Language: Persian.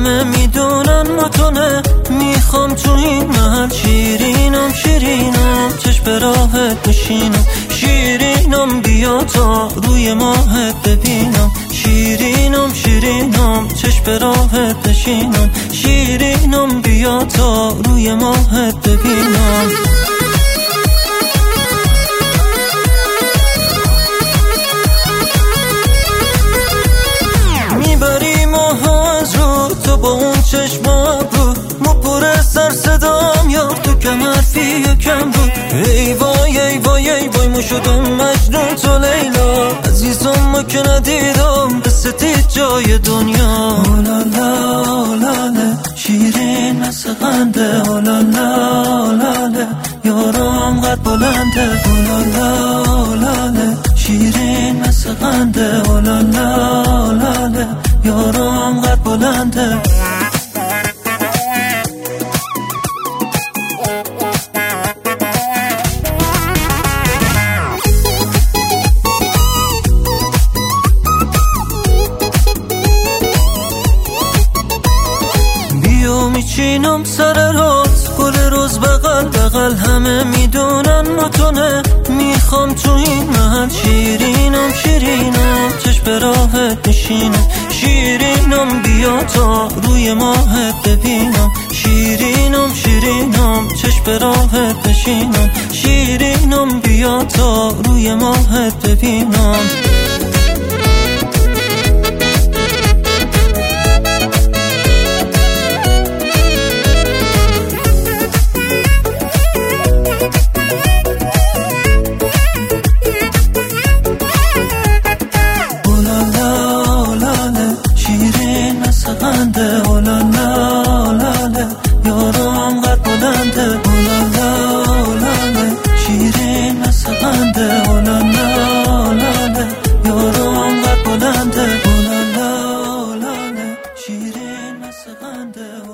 همه میدونن متونه. میخوام تو این محل شیرینم شیرینم چشم به راهت بشینم. شیرینم بیا تا روی ماهت ببینم. شیرینم شیرینم چشم به راهت بشینم. شیرینم بیا تا روی ماهت ببینم. میبری ماها از رو تو با اون چشم ابرو. مو پر سر صدام یار تو کم حرفی یکم بود. ای وای ای وای ای وای مو شدم مجنون تو لیلا. عزیزم ما که ندیدم بستید جای دنیا. اولالا اولاله شیرین مثل قنده. اولالا اولاله یارم قد بلنده. اولالا اولاله شیرین مثل قنده. اولالا اولاله یارم قد بلنده. میچینم سر راست گل روز بغل بغل همه میدونن متونه. میخوام تو این محل شیرینم شیرینم چشم به راهت بشینم. شیرینم بیا تا روی ماهت ببینم. شیرینم شیرینم چشم به راهت بشینم. شیرینم بیا تا روی ماهت ببینم. اولالا اولاله یارم قد بلنده. اولالا اولاله شیرین مثل قنده. اولالا اولاله یارم قد بلنده. اولالا اولاله شیرین مثل قنده.